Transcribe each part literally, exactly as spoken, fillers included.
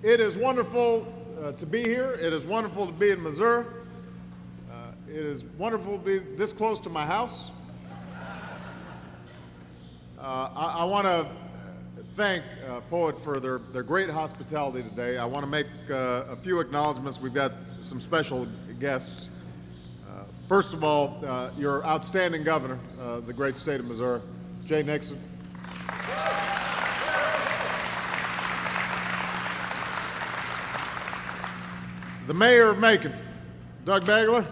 It is wonderful uh, to be here. It is wonderful to be in Missouri. Uh, it is wonderful to be this close to my house. Uh, I, I want to thank uh, Poet for their, their great hospitality today. I want to make uh, a few acknowledgments. We've got some special guests. Uh, first of all, uh, your outstanding governor, uh, the great state of Missouri, Jay Nixon. The mayor of Macon, Doug Begler.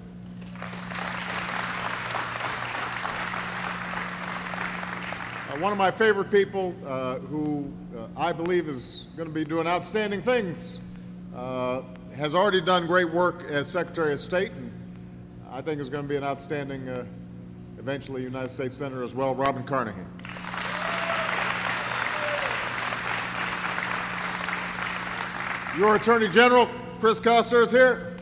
Uh, one of my favorite people uh, who uh, I believe is going to be doing outstanding things, uh, has already done great work as Secretary of State, and I think is going to be an outstanding, uh, eventually United States Senator as well, Robin Carnahan. Your Attorney General, Chris Koster, is here.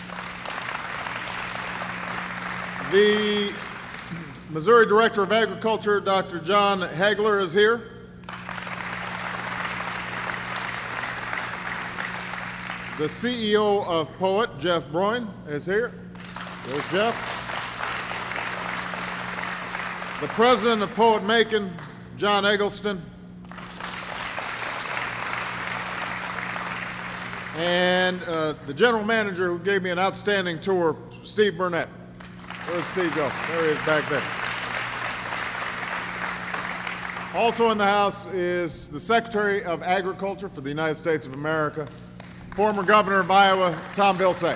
The Missouri Director of Agriculture, Doctor John Hagler, is here. The C E O of Poet, Jeff Broin, is here. There's Jeff. The President of Poet Macon, John Eggleston. And uh, the general manager who gave me an outstanding tour, Steve Burnett. Where'd Steve go? There he is back there. Also in the house is the Secretary of Agriculture for the United States of America, former Governor of Iowa, Tom Vilsack.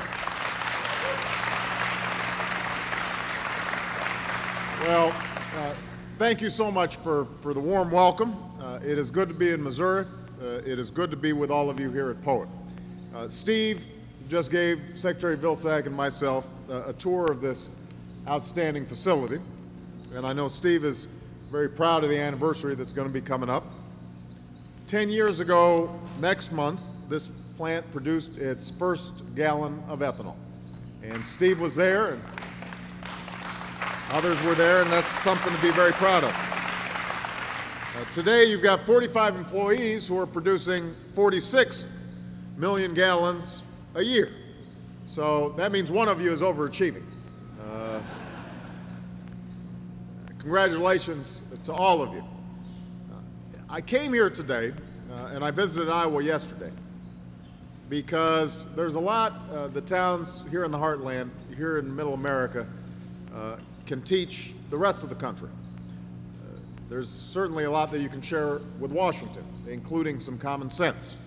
Well, uh, thank you so much for, for the warm welcome. Uh, it is good to be in Missouri. Uh, it is good to be with all of you here at Poet. Uh, Steve just gave Secretary Vilsack and myself uh, a tour of this outstanding facility, and I know Steve is very proud of the anniversary that's going to be coming up. Ten years ago, next month, this plant produced its first gallon of ethanol, and Steve was there, and others were there, and that's something to be very proud of. Uh, today, you've got forty-five employees who are producing forty-six million gallons a year. So that means one of you is overachieving. Uh, congratulations to all of you. Uh, I came here today, uh, and I visited Iowa yesterday, because there's a lot uh, the towns here in the heartland, here in middle America, uh, can teach the rest of the country. Uh, there's certainly a lot that you can share with Washington, including some common sense.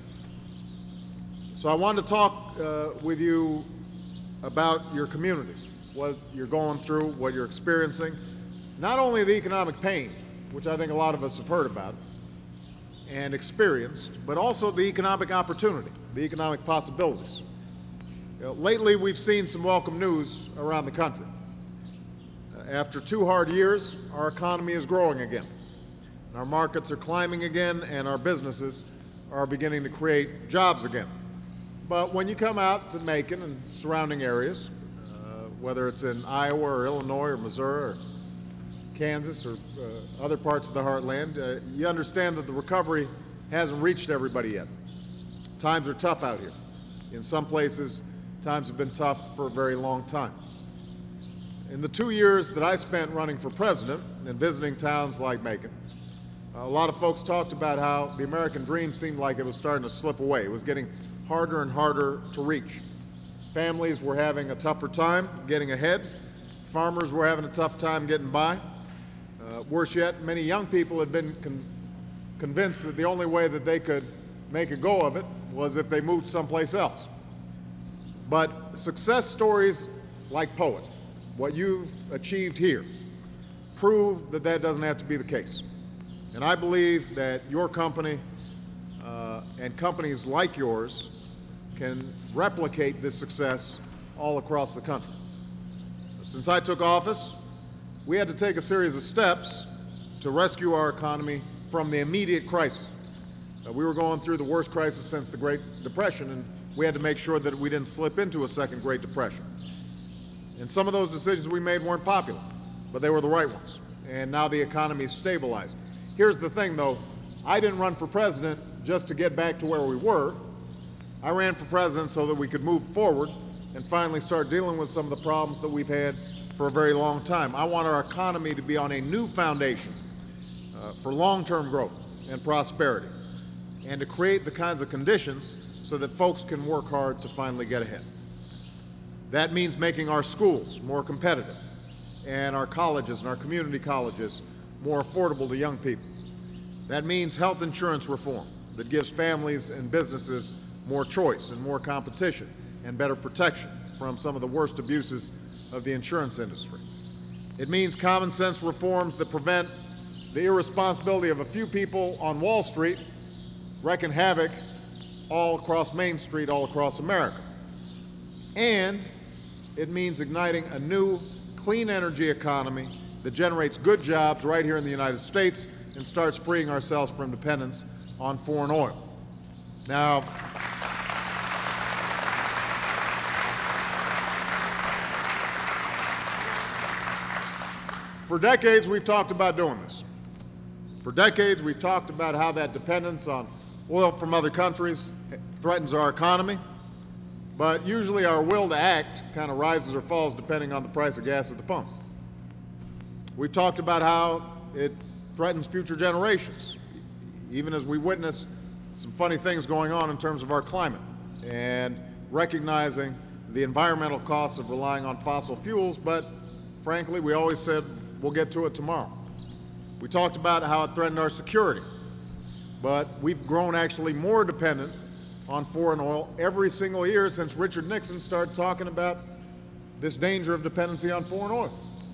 So I wanted to talk uh, with you about your communities, what you're going through, what you're experiencing, not only the economic pain, which I think a lot of us have heard about and experienced, but also the economic opportunity, the economic possibilities. You know, lately, we've seen some welcome news around the country. Uh, after two hard years, our economy is growing again. Our markets are climbing again, and our businesses are beginning to create jobs again. But when you come out to Macon and surrounding areas, uh, whether it's in Iowa or Illinois or Missouri or Kansas or uh, other parts of the heartland, uh, you understand that the recovery hasn't reached everybody yet. Times are tough out here. In some places, times have been tough for a very long time. In the two years that I spent running for president and visiting towns like Macon, a lot of folks talked about how the American dream seemed like it was starting to slip away. It was getting harder and harder to reach. Families were having a tougher time getting ahead. Farmers were having a tough time getting by. Uh, worse yet, many young people had been con convinced that the only way that they could make a go of it was if they moved someplace else. But success stories like Poet, what you've achieved here, prove that that doesn't have to be the case. And I believe that your company uh, and companies like yours can replicate this success all across the country. Since I took office, we had to take a series of steps to rescue our economy from the immediate crisis. Uh, we were going through the worst crisis since the Great Depression, and we had to make sure that we didn't slip into a second Great Depression. And some of those decisions we made weren't popular, but they were the right ones. And now the economy is stabilized. Here's the thing, though. I didn't run for president just to get back to where we were. I ran for president so that we could move forward and finally start dealing with some of the problems that we've had for a very long time. I want our economy to be on a new foundation uh, for long-term growth and prosperity, and to create the kinds of conditions so that folks can work hard to finally get ahead. That means making our schools more competitive and our colleges and our community colleges more affordable to young people. That means health insurance reform that gives families and businesses more choice and more competition and better protection from some of the worst abuses of the insurance industry. It means common sense reforms that prevent the irresponsibility of a few people on Wall Street wreaking havoc all across Main Street, all across America. And it means igniting a new clean energy economy that generates good jobs right here in the United States and starts freeing ourselves from dependence on foreign oil. Now, for decades we've talked about doing this. For decades we've talked about how that dependence on oil from other countries threatens our economy, but usually our will to act kind of rises or falls depending on the price of gas at the pump. We've talked about how it threatens future generations, even as we witness some funny things going on in terms of our climate, and recognizing the environmental costs of relying on fossil fuels, but frankly, we always said we'll get to it tomorrow. We talked about how it threatened our security, but we've grown actually more dependent on foreign oil every single year since Richard Nixon started talking about this danger of dependency on foreign oil.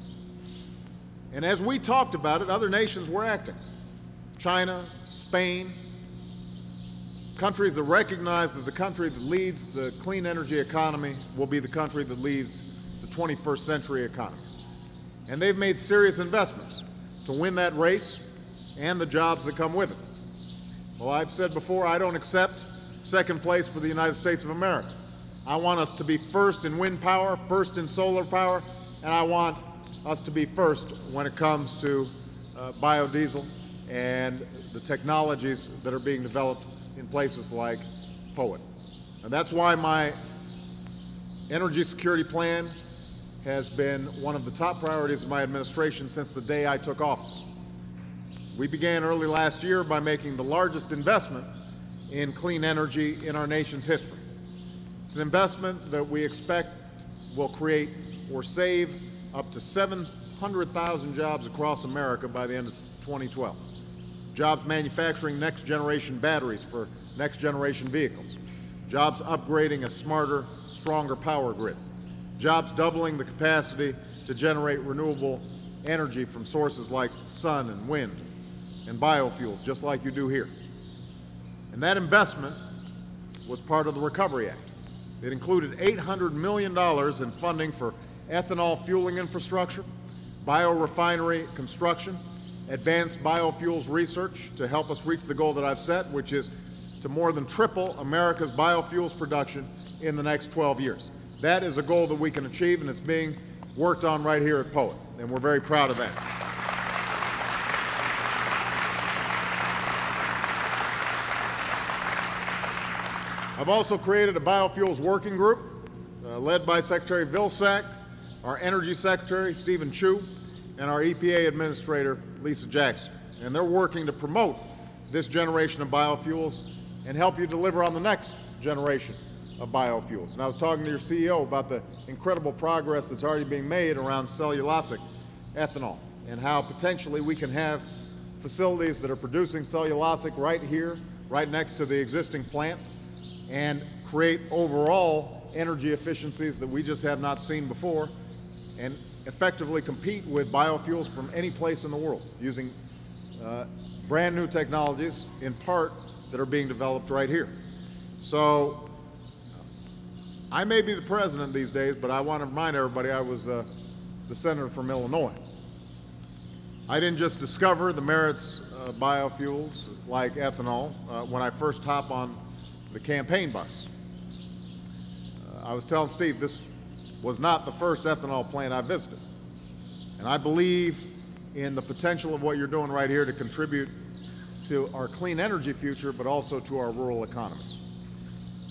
And as we talked about it, other nations were acting. China, Spain, countries that recognize that the country that leads the clean energy economy will be the country that leads the twenty-first century economy. And they've made serious investments to win that race and the jobs that come with it. Well, I've said before, I don't accept second place for the United States of America. I want us to be first in wind power, first in solar power, and I want us to be first when it comes to uh, biodiesel and the technologies that are being developed in places like Powhatan. And that's why my energy security plan has been one of the top priorities of my administration since the day I took office. We began early last year by making the largest investment in clean energy in our nation's history. It's an investment that we expect will create or save up to seven hundred thousand jobs across America by the end of twenty twelve. Jobs manufacturing next-generation batteries for next-generation vehicles. Jobs upgrading a smarter, stronger power grid. Jobs doubling the capacity to generate renewable energy from sources like sun and wind and biofuels, just like you do here. And that investment was part of the Recovery Act. It included eight hundred million dollars in funding for ethanol fueling infrastructure, biorefinery construction, advanced biofuels research to help us reach the goal that I've set, which is to more than triple America's biofuels production in the next twelve years. That is a goal that we can achieve, and it's being worked on right here at Powhatan, and we're very proud of that. I've also created a biofuels working group uh, led by Secretary Vilsack, our Energy Secretary, Stephen Chu, and our E P A Administrator, Lisa Jackson. And they're working to promote this generation of biofuels and help you deliver on the next generation of biofuels. And I was talking to your C E O about the incredible progress that's already being made around cellulosic ethanol and how potentially we can have facilities that are producing cellulosic right here, right next to the existing plant, and create overall energy efficiencies that we just have not seen before, and effectively compete with biofuels from any place in the world using uh, brand new technologies, in part, that are being developed right here. So I may be the president these days, but I want to remind everybody I was uh, the senator from Illinois. I didn't just discover the merits of biofuels like ethanol uh, when I first hopped on the campaign bus. Uh, I was telling Steve this was not the first ethanol plant I visited. And I believe in the potential of what you're doing right here to contribute to our clean energy future, but also to our rural economies.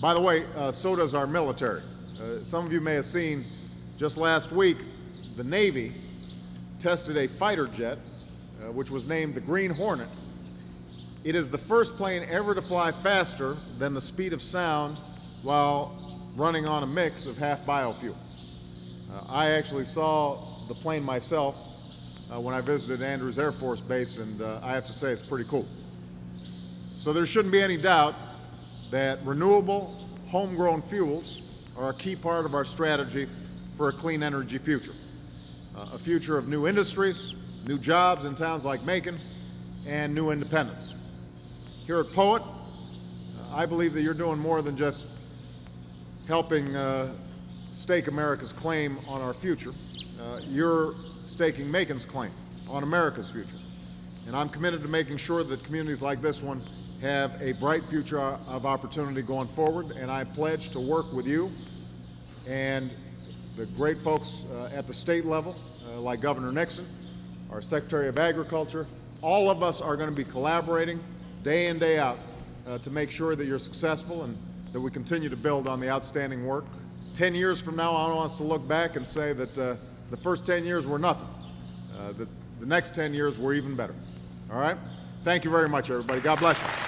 By the way, uh, so does our military. Uh, some of you may have seen just last week the Navy tested a fighter jet, uh, which was named the Green Hornet. It is the first plane ever to fly faster than the speed of sound while running on a mix of half biofuel. Uh, I actually saw the plane myself uh, when I visited Andrews Air Force Base, and uh, I have to say it's pretty cool. So there shouldn't be any doubt that renewable, homegrown fuels are a key part of our strategy for a clean energy future. Uh, a future of new industries, new jobs in towns like Macon, and new independence. Here at POET, uh, I believe that you're doing more than just helping uh, stake America's claim on our future. Uh, you're staking Macon's claim on America's future. And I'm committed to making sure that communities like this one have a bright future of opportunity going forward, and I pledge to work with you and the great folks uh, at the state level, uh, like Governor Nixon, our Secretary of Agriculture. All of us are going to be collaborating day in, day out uh, to make sure that you're successful and that we continue to build on the outstanding work. Ten years from now, I want us to look back and say that uh, the first ten years were nothing. Uh, that the next ten years were even better. All right? Thank you very much, everybody. God bless you.